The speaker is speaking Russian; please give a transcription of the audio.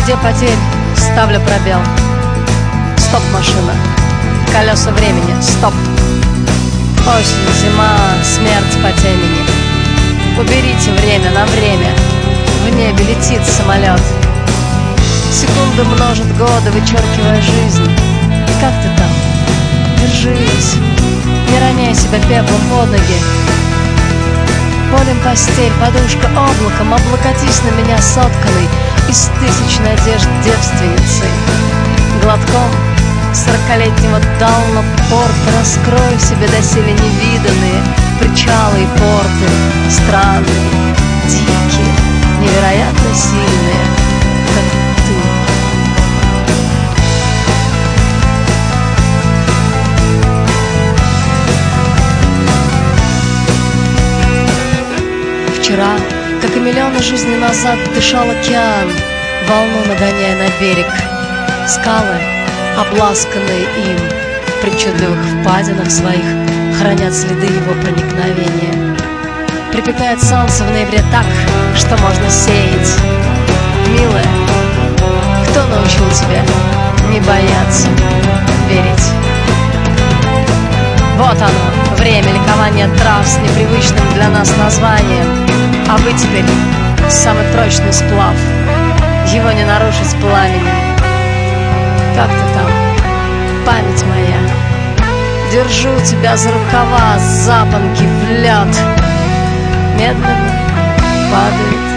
череде потерь ставлю пробел. Стоп, машина, колеса времени, стоп. Осень, зима, смерть по темени. Уберите время на время. В небе летит самолет. Секунды множат годы, вычеркивая жизнь. И как ты там? Держись, не роняй себя пеплом под ноги. Полем постель, подушка облаком, облокотись на меня сотканной из тысяч надежд девственницей. Глотком 40-летнего Дална порта раскрою в себе доселе невиданные причалы и порты, странные, дикие, невероятно сильные, как ты. Вчера, как и миллионы жизней назад, дышал океан, волну нагоняя на берег. Скалы, обласканные им, в причудливых впадинах своих хранят следы его проникновения. Припекает солнце в ноябре так, что можно сеять. Милая, кто научил тебя не бояться, верить? Вот оно, время ликования трав с непривычным для нас названием. А вы теперь самый прочный сплав, его не нарушить пламенем. Как ты там, память моя? Держу тебя за рукава, запонки в лед. Медленно падает